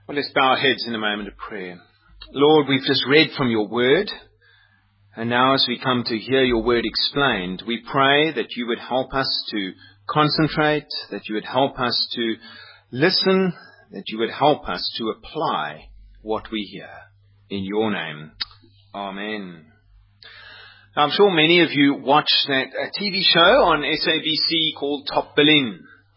Well, let's bow our heads in a moment of prayer. Lord, we've just read from your word, and now as we come to hear your word explained, we pray that you would help us to concentrate, that you would help us to listen, that you would help us to apply what we hear. In your name, amen. Now, I'm sure many of you watch that TV show on SABC called Top Billing.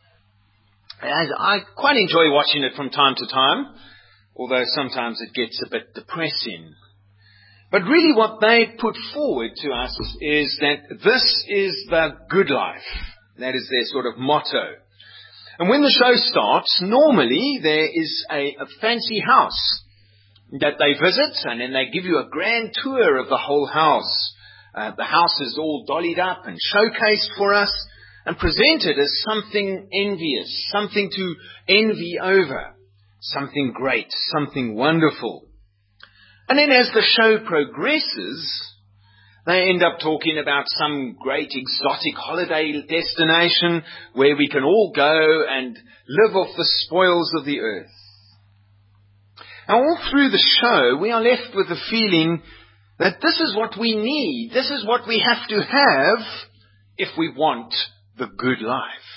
I quite enjoy watching it from time to time, although sometimes it gets a bit depressing. But really what they put forward to us is that this is the good life. That is their sort of motto. And when the show starts, normally there is a fancy house that they visit, and then they give you a grand tour of the whole house. The house is all dollied up and showcased for us, and presented as something envious, something to envy over, something great, something wonderful. And then as the show progresses, they end up talking about some great exotic holiday destination where we can all go and live off the spoils of the earth. Now all through the show, we are left with the feeling that this is what we need, this is what we have to have if we want the good life.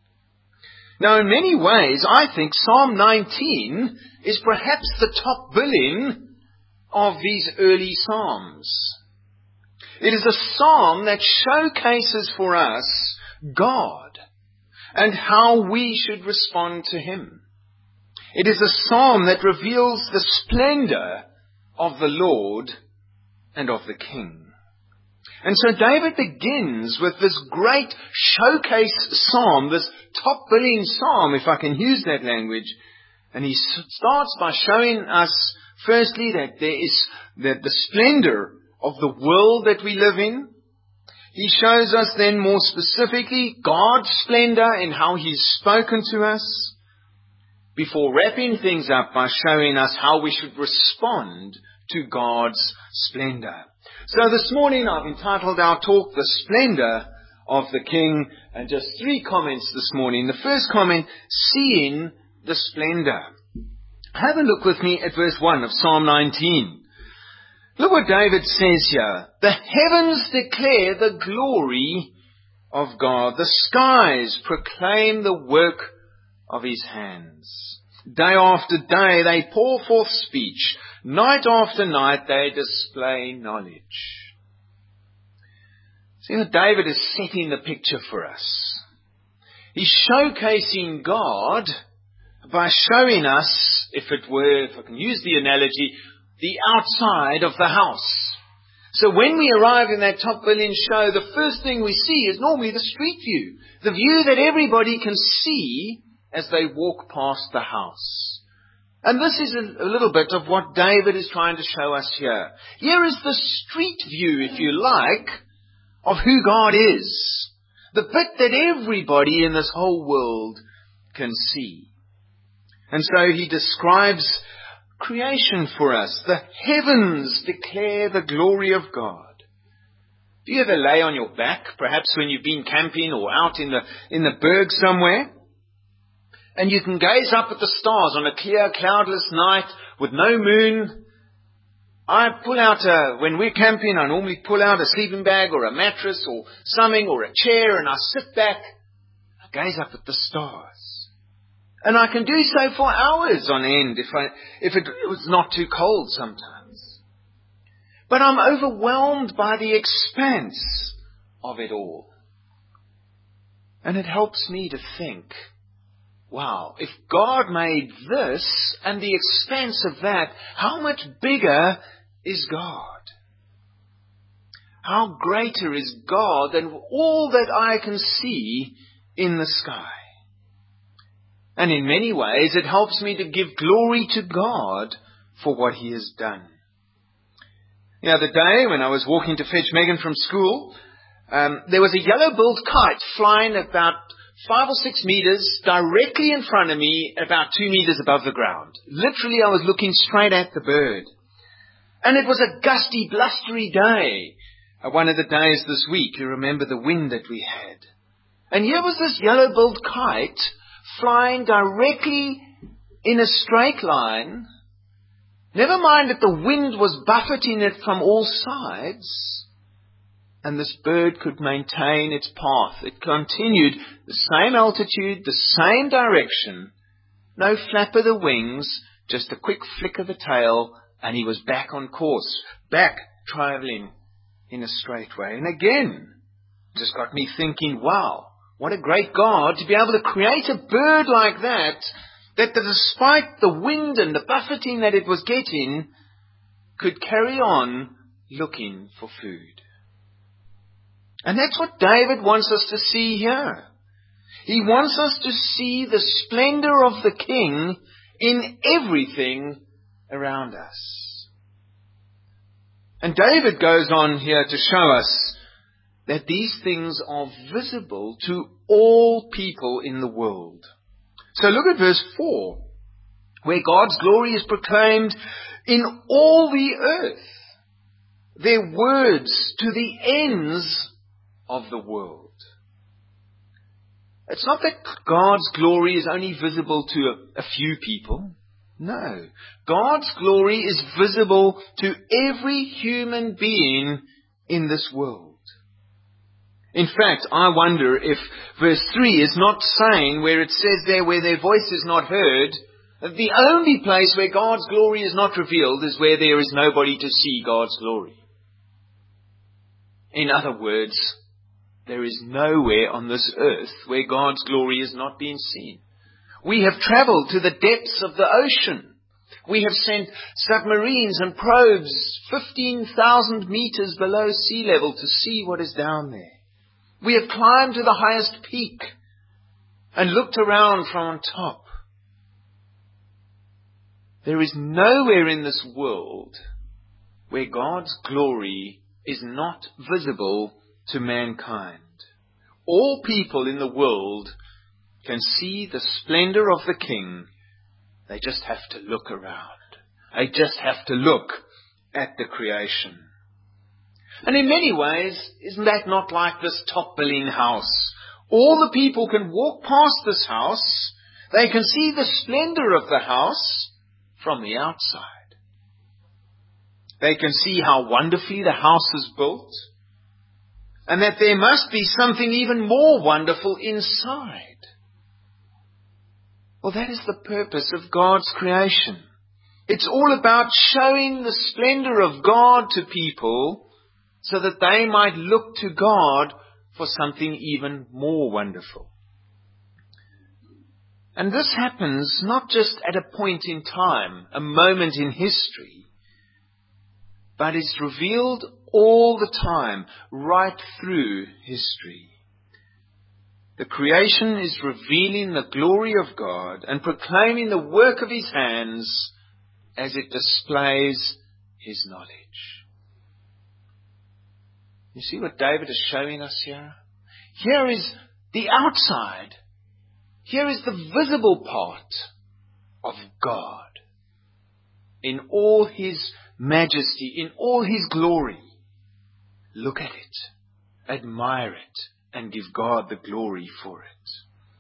Now, in many ways, I think Psalm 19 is perhaps the top billing of these early psalms. It is a psalm that showcases for us God and how we should respond to Him. It is a psalm that reveals the splendor of the Lord and of the King. And so David begins with this great showcase psalm, this top-billing psalm, if I can use that language. And he starts by showing us, firstly, that there is the splendor of the world that we live in. He shows us then more specifically God's splendor in how He's spoken to us, before wrapping things up by showing us how we should respond to God's splendor. So this morning I've entitled our talk, The Splendor of the King, and just 3 comments this morning. The first comment, seeing the splendor. Have a look with me at verse 1 of Psalm 19. Look what David says here. The heavens declare the glory of God. The skies proclaim the work of His hands. Day after day they pour forth speech. Night after night they display knowledge. See, David is setting the picture for us. He's showcasing God by showing us, if I can use the analogy, the outside of the house. So when we arrive in that top billing show, the first thing we see is normally the street view. The view that everybody can see as they walk past the house. And this is a little bit of what David is trying to show us here. Here is the street view, if you like, of who God is. The bit that everybody in this whole world can see. And so he describes creation for us. The heavens declare the glory of God. Do you ever lay on your back, perhaps when you've been camping or out in the berg somewhere? And you can gaze up at the stars on a clear, cloudless night with no moon. When we're camping, I normally pull out a sleeping bag or a mattress or something or a chair, and I sit back. I gaze up at the stars. And I can do so for hours on end if it was not too cold sometimes. But I'm overwhelmed by the expanse of it all. And it helps me to think, wow, if God made this and the expanse of that, how much bigger is God? How greater is God than all that I can see in the sky? And in many ways, it helps me to give glory to God for what He has done. The other day, when I was walking to fetch Megan from school, there was a yellow-billed kite flying about 5 or 6 meters directly in front of me, about 2 meters above the ground. Literally, I was looking straight at the bird. And it was a gusty, blustery day. One of the days this week, you remember the wind that we had. And here was this yellow-billed kite flying directly in a straight line, never mind that the wind was buffeting it from all sides, and this bird could maintain its path. It continued the same altitude, the same direction, no flap of the wings, just a quick flick of the tail, and he was back on course, back traveling in a straight way. And again, just got me thinking, wow, what a great God to be able to create a bird like that despite the wind and the buffeting that it was getting, could carry on looking for food. And that's what David wants us to see here. He wants us to see the splendor of the King in everything around us. And David goes on here to show us that these things are visible to all people in the world. So look at verse 4, where God's glory is proclaimed in all the earth, their words to the ends of the world. It's not that God's glory is only visible to a few people. No. God's glory is visible to every human being in this world. In fact, I wonder if verse 3 is not saying, where it says there, where their voice is not heard, that the only place where God's glory is not revealed is where there is nobody to see God's glory. In other words, there is nowhere on this earth where God's glory is not being seen. We have traveled to the depths of the ocean. We have sent submarines and probes 15,000 meters below sea level to see what is down there. We have climbed to the highest peak and looked around from on top. There is nowhere in this world where God's glory is not visible to mankind. All people in the world can see the splendor of the King. They just have to look around. They just have to look at the creation. And in many ways, isn't that not like this top-billing house? All the people can walk past this house. They can see the splendor of the house from the outside. They can see how wonderfully the house is built, and that there must be something even more wonderful inside. Well, that is the purpose of God's creation. It's all about showing the splendor of God to people so that they might look to God for something even more wonderful. And this happens not just at a point in time, a moment in history, but is revealed all the time, right through history. The creation is revealing the glory of God and proclaiming the work of His hands as it displays His knowledge. You see what David is showing us here? Here is the outside. Here is the visible part of God in all His majesty, in all His glory. Look at it, admire it, and give God the glory for it.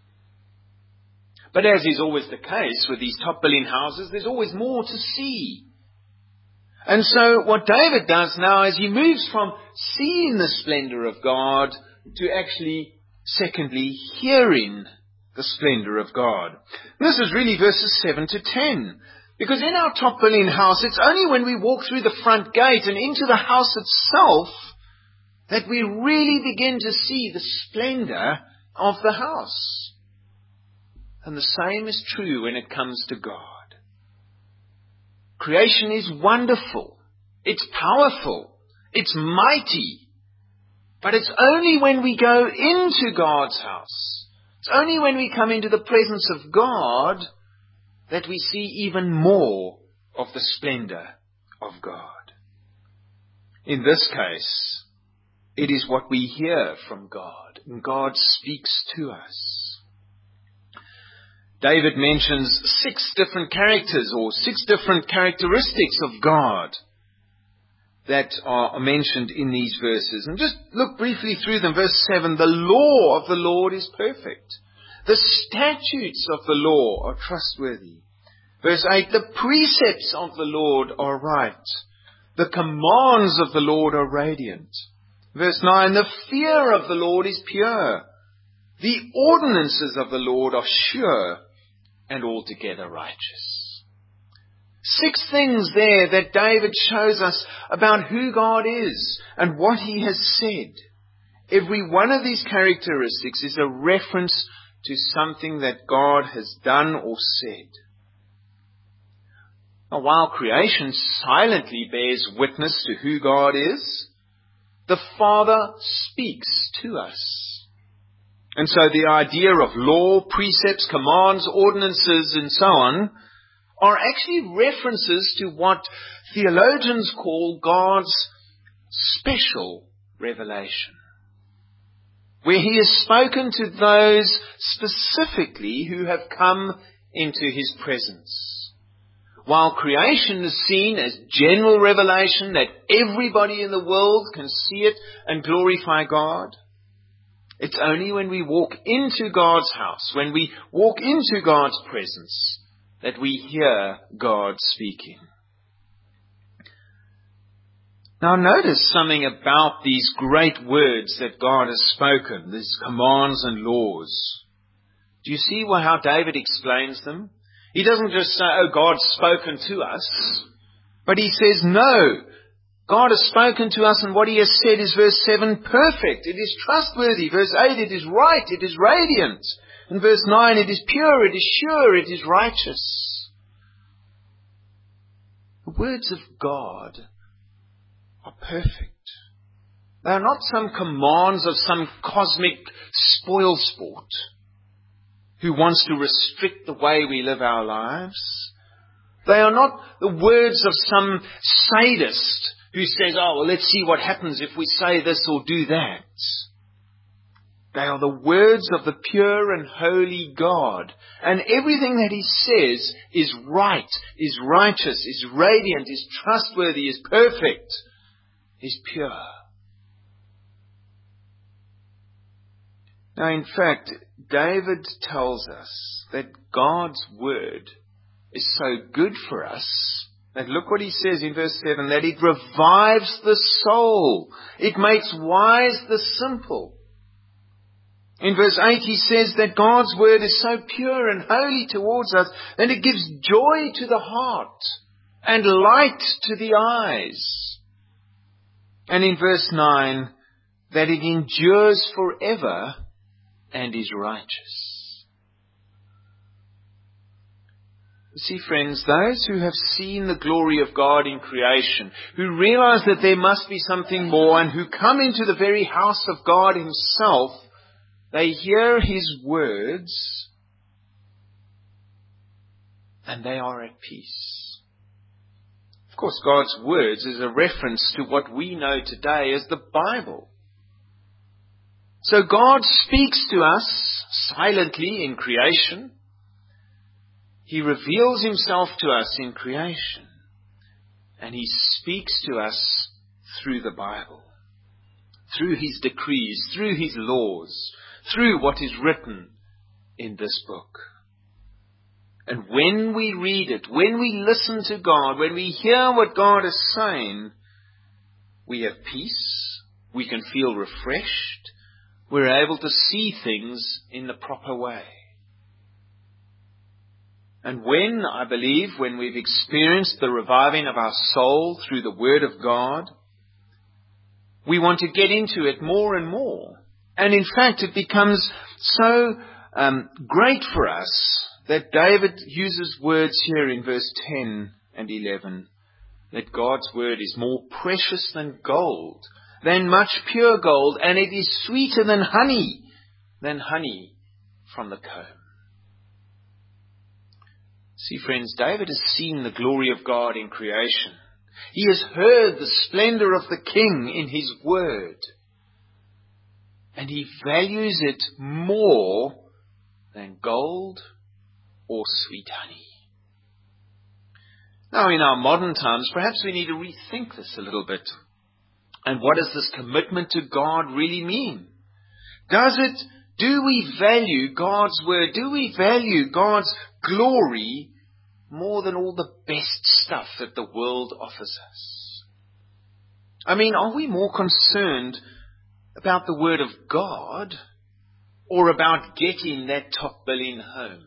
But as is always the case with these top-billing houses, there's always more to see. And so what David does now is he moves from seeing the splendor of God to actually, secondly, hearing the splendor of God. And this is really verses 7 to 10. Because in our top-billing house, it's only when we walk through the front gate and into the house itself that we really begin to see the splendor of the house. And the same is true when it comes to God. Creation is wonderful. It's powerful. It's mighty. But it's only when we go into God's house, it's only when we come into the presence of God that we see even more of the splendor of God. In this case, it is what we hear from God, and God speaks to us. David mentions 6 different characters or 6 different characteristics of God that are mentioned in these verses. And just look briefly through them. Verse 7, the law of the Lord is perfect. The statutes of the law are trustworthy. Verse 8, the precepts of the Lord are right. The commands of the Lord are radiant. Verse 9, the fear of the Lord is pure. The ordinances of the Lord are sure and altogether righteous. 6 things there that David shows us about who God is and what He has said. Every one of these characteristics is a reference to something that God has done or said. Now, while creation silently bears witness to who God is, the Father speaks to us. And so the idea of law, precepts, commands, ordinances, and so on are actually references to what theologians call God's special revelation, where He has spoken to those specifically who have come into His presence. While creation is seen as general revelation that everybody in the world can see it and glorify God, it's only when we walk into God's house, when we walk into God's presence, that we hear God speaking. Now notice something about these great words that God has spoken, these commands and laws. Do you see how David explains them? He doesn't just say, oh, God's spoken to us, but he says, no, God has spoken to us, and what He has said is, verse 7, perfect. It is trustworthy. Verse 8, it is right. It is radiant. And verse 9, it is pure. It is sure. It is righteous. The words of God are perfect. They are not some commands of some cosmic spoil sport who wants to restrict the way we live our lives. They are not the words of some sadist who says, oh, well, let's see what happens if we say this or do that. They are the words of the pure and holy God. And everything that He says is right, is righteous, is radiant, is trustworthy, is perfect, is pure. Now, in fact, David tells us that God's word is so good for us that look what he says in verse 7, that it revives the soul. It makes wise the simple. In verse 8 he says that God's word is so pure and holy towards us that it gives joy to the heart and light to the eyes. And in verse 9, that it endures forever and is righteous. You see, friends, those who have seen the glory of God in creation, who realize that there must be something more, and who come into the very house of God Himself, they hear His words and they are at peace. Of course, God's words is a reference to what we know today as the Bible. So God speaks to us silently in creation. He reveals Himself to us in creation. And He speaks to us through the Bible, through His decrees, through His laws, through what is written in this book. And when we read it, when we listen to God, when we hear what God is saying, we have peace, we can feel refreshed, we're able to see things in the proper way. And I believe, when we've experienced the reviving of our soul through the Word of God, we want to get into it more and more. And in fact, it becomes so great for us that David uses words here in verse 10 and 11, that God's Word is more precious than gold, than much pure gold, and it is sweeter than honey from the comb. See, friends, David has seen the glory of God in creation. He has heard the splendor of the King in His Word. And he values it more than gold or sweet honey. Now, in our modern times, perhaps we need to rethink this a little bit. And what does this commitment to God really mean? Do we value God's Word? Do we value God's glory more than all the best stuff that the world offers us? I mean, are we more concerned about the Word of God or about getting that top billing home?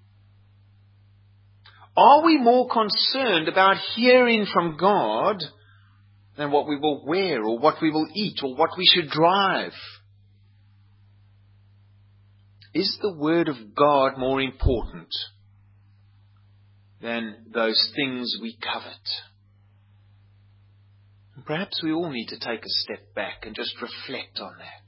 Are we more concerned about hearing from God than what we will wear or what we will eat or what we should drive? Is the Word of God more important than those things we covet? And perhaps we all need to take a step back and just reflect on that.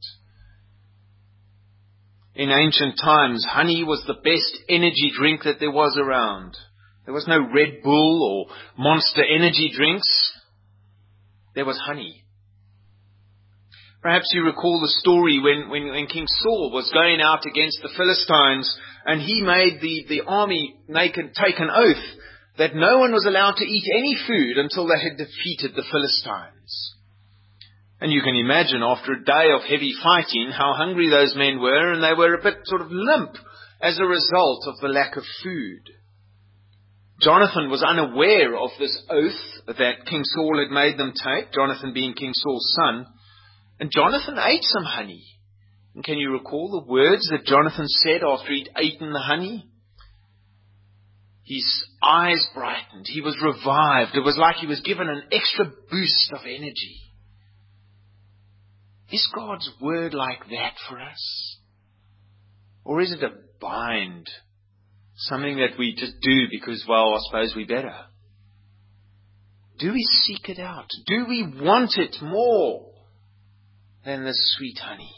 In ancient times, honey was the best energy drink that there was around. There was no Red Bull or Monster energy drinks. There was honey. Perhaps you recall the story when King Saul was going out against the Philistines, and he made the army take an oath that no one was allowed to eat any food until they had defeated the Philistines. And you can imagine, after a day of heavy fighting, how hungry those men were, and they were a bit sort of limp as a result of the lack of food. Jonathan was unaware of this oath that King Saul had made them take, Jonathan being King Saul's son. And Jonathan ate some honey. And can you recall the words that Jonathan said after he'd eaten the honey? His eyes brightened. He was revived. It was like he was given an extra boost of energy. Is God's Word like that for us? Or is it a bind? Something that we just do because, well, I suppose we better. Do we seek it out? Do we want it more than the sweet honey?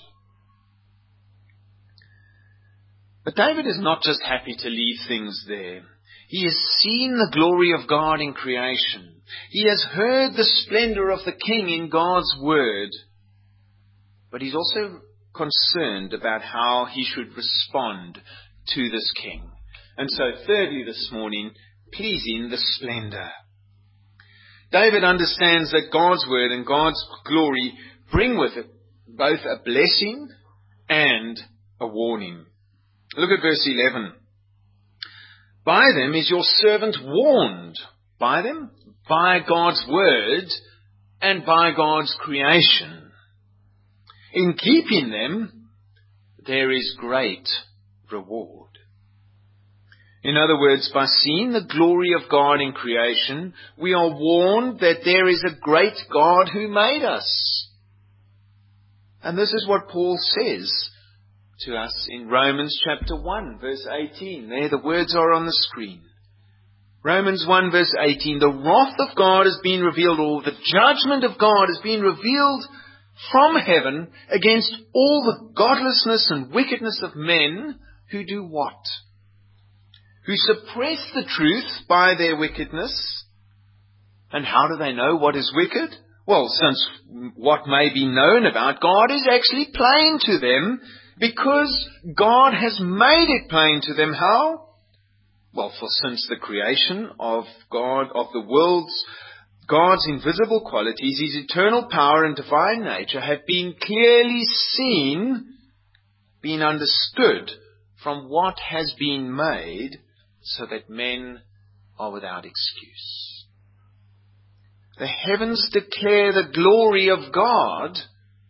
But David is not just happy to leave things there. He has seen the glory of God in creation. He has heard the splendor of the King in God's Word. But he's also concerned about how he should respond to this King. And so thirdly this morning, pleasing the splendor. David understands that God's Word and God's glory bring with it both a blessing and a warning. Look at verse 11. By them is your servant warned. By them? By God's Word and by God's creation. In keeping them, there is great reward. In other words, by seeing the glory of God in creation, we are warned that there is a great God who made us. And this is what Paul says to us in Romans chapter 1, verse 18. There, the words are on the screen. Romans 1, verse 18. The wrath of God has been revealed, or the judgment of God has been revealed from heaven against all the godlessness and wickedness of men who do what? Who suppress the truth by their wickedness. And how do they know what is wicked? Well, since what may be known about God is actually plain to them, because God has made it plain to them. How? Well, for since the creation of God, of the worlds, God's invisible qualities, His eternal power and divine nature have been clearly seen, been understood from what has been made, so that men are without excuse. The heavens declare the glory of God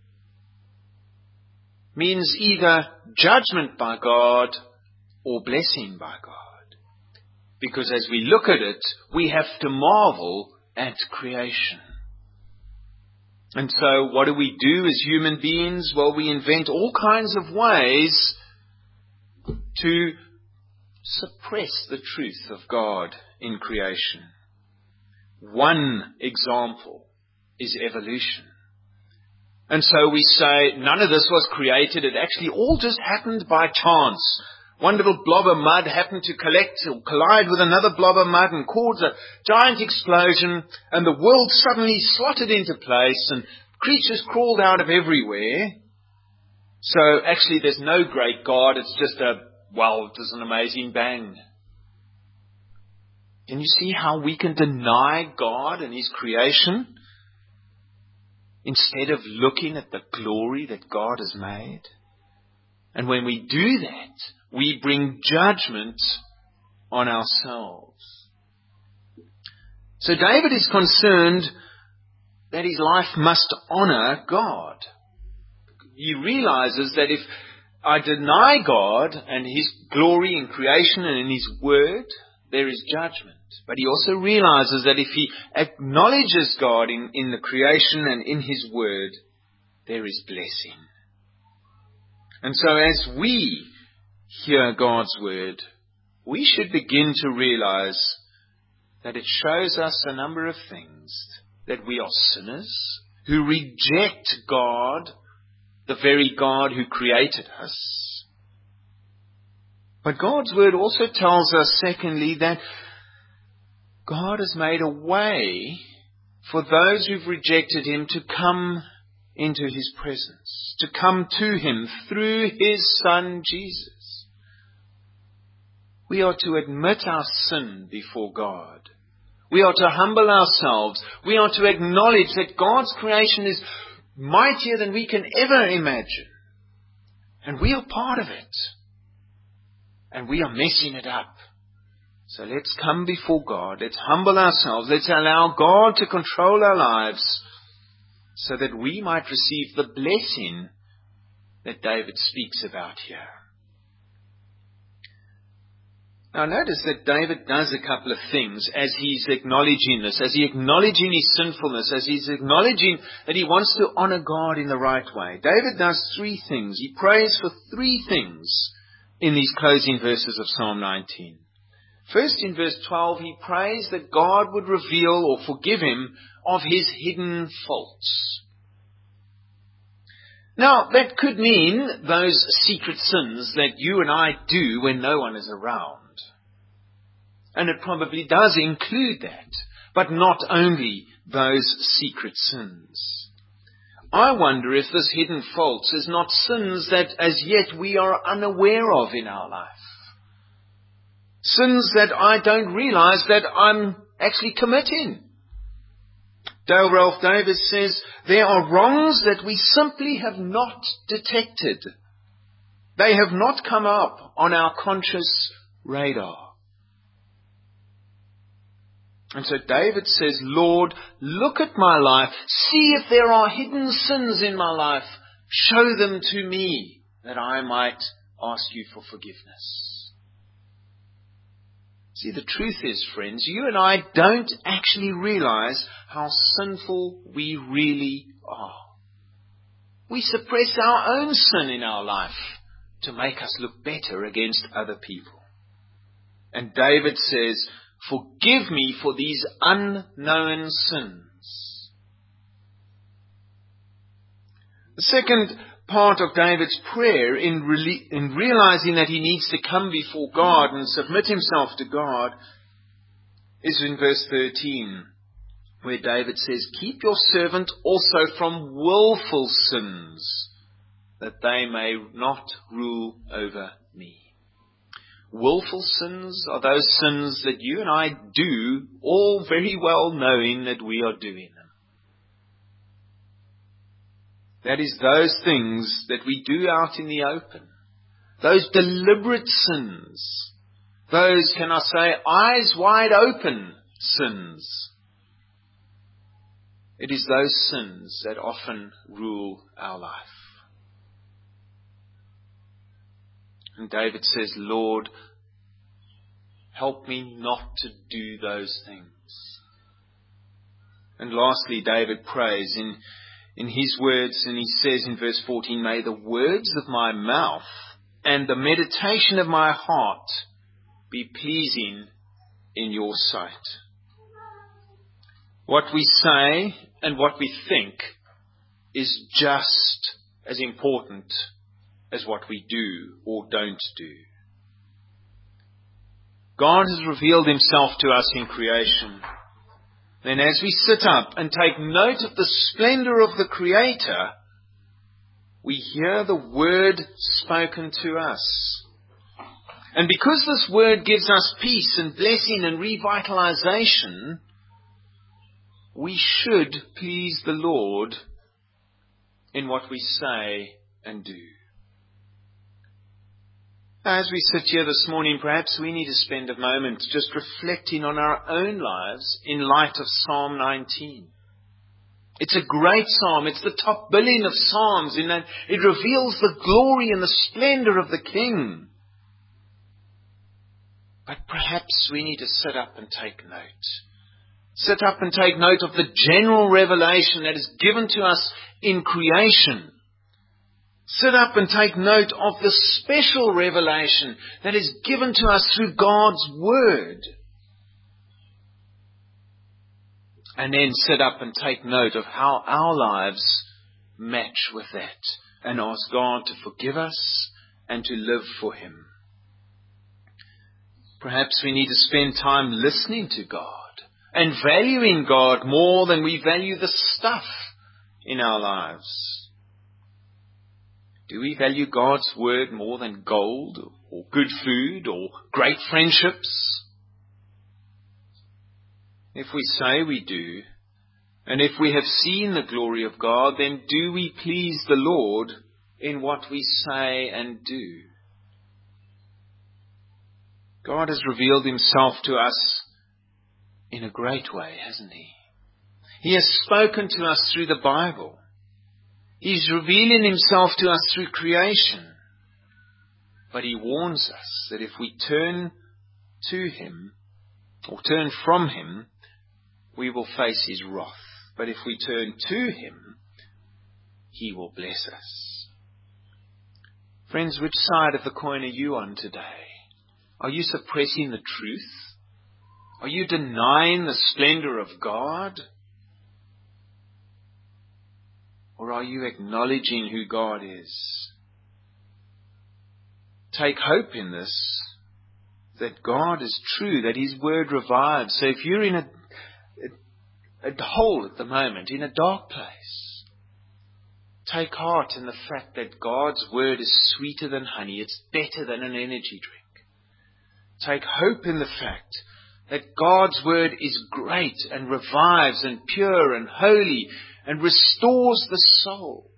means either judgment by God or blessing by God. Because as we look at it, we have to marvel at creation. And so what do we do as human beings? Well, we invent all kinds of ways to suppress the truth of God in creation. One example is evolution. And so we say, none of this was created. It actually all just happened by chance. One little blob of mud happened to collide with another blob of mud and cause a giant explosion, and the world suddenly slotted into place and creatures crawled out of everywhere. So actually there's no great God. It's just just an amazing bang. Can you see how we can deny God and His creation instead of looking at the glory that God has made? And when we do that, we bring judgment on ourselves. So David is concerned that his life must honor God. He realizes that if I deny God and His glory in creation and in His word, there is judgment. But he also realizes that if he acknowledges God in the creation and in His word, there is blessing. And so as we hear God's word, we should begin to realize that it shows us a number of things. That we are sinners who reject God, the very God who created us. But God's word also tells us, secondly, that God has made a way for those who've rejected Him to come into His presence, to come to Him through His Son, Jesus. We are to admit our sin before God. We are to humble ourselves. We are to acknowledge that God's creation is mightier than we can ever imagine. And we are part of it. And we are messing it up. So let's come before God. Let's humble ourselves. Let's allow God to control our lives so that we might receive the blessing that David speaks about here. Now notice that David does a couple of things as he's acknowledging this, as he's acknowledging his sinfulness, as he's acknowledging that he wants to honor God in the right way. David does three things. He prays for three things in these closing verses of Psalm 19. First, in verse 12, he prays that God would reveal or forgive him of his hidden faults. Now, that could mean those secret sins that you and I do when no one is around. And it probably does include that, but not only those secret sins. I wonder if this hidden faults is not sins that as yet we are unaware of in our life. Sins that I don't realize that I'm actually committing. Dale Ralph Davis says, there are wrongs that we simply have not detected. They have not come up on our conscious radar. And so David says, Lord, look at my life. See if there are hidden sins in my life. Show them to me that I might ask you for forgiveness. See, the truth is, friends, you and I don't actually realize how sinful we really are. We suppress our own sin in our life to make us look better against other people. And David says, forgive me for these unknown sins. The second part of David's prayer in realizing that he needs to come before God and submit himself to God is in verse 13, where David says, keep your servant also from willful sins, that they may not rule over me. Willful sins are those sins that you and I do, all very well knowing that we are doing them. That is those things that we do out in the open. Those deliberate sins. Those, can I say, eyes wide open sins. It is those sins that often rule our life. And David says, Lord, help me not to do those things. And lastly, David prays in his words, and he says in verse 14, may the words of my mouth and the meditation of my heart be pleasing in your sight. What we say and what we think is just as important as what we do or don't do. God has revealed Himself to us in creation. Then as we sit up and take note of the splendor of the Creator, we hear the Word spoken to us. And because this Word gives us peace and blessing and revitalization, we should please the Lord in what we say and do. As we sit here this morning, perhaps we need to spend a moment just reflecting on our own lives in light of Psalm 19. It's a great psalm. It's the top billing of psalms in that it reveals the glory and the splendor of the King. But perhaps we need to sit up and take note. Sit up and take note of the general revelation that is given to us in creation. Sit up and take note of the special revelation that is given to us through God's Word. And then sit up and take note of how our lives match with that. And ask God to forgive us and to live for Him. Perhaps we need to spend time listening to God and valuing God more than we value the stuff in our lives. Do we value God's Word more than gold or good food or great friendships? If we say we do, and if we have seen the glory of God, then do we please the Lord in what we say and do? God has revealed Himself to us in a great way, hasn't He? He has spoken to us through the Bible. He's revealing Himself to us through creation. But He warns us that if we turn to Him, or turn from Him, we will face His wrath. But if we turn to Him, He will bless us. Friends, which side of the coin are you on today? Are you suppressing the truth? Are you denying the splendor of God? Or are you acknowledging who God is? Take hope in this, that God is true, that His Word revives. So if you're in a hole at the moment, in a dark place, take heart in the fact that God's Word is sweeter than honey. It's better than an energy drink. Take hope in the fact that God's Word is great and revives and pure and holy and restores the soul.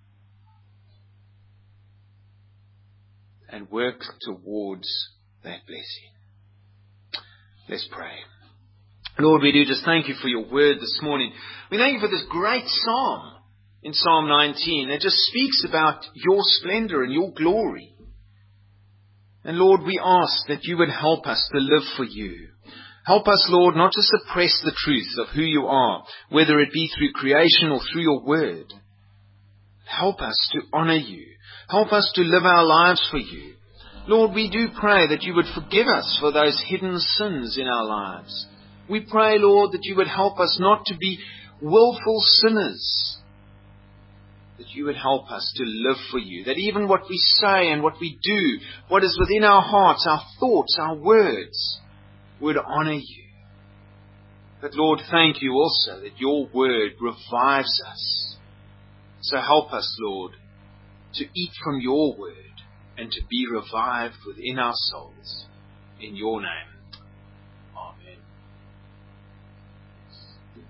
And work towards that blessing. Let's pray. Lord, we do just thank You for Your Word this morning. We thank You for this great psalm in Psalm 19 that just speaks about Your splendor and Your glory. And Lord, we ask that You would help us to live for You. Help us, Lord, not to suppress the truth of who You are, whether it be through creation or through Your Word. Help us to honor You. Help us to live our lives for You. Lord, we do pray that You would forgive us for those hidden sins in our lives. We pray, Lord, that You would help us not to be willful sinners. That You would help us to live for You. That even what we say and what we do, what is within our hearts, our thoughts, our words, would honor You. But Lord, thank You also that Your Word revives us. So help us, Lord, to eat from Your Word and to be revived within our souls. In Your name.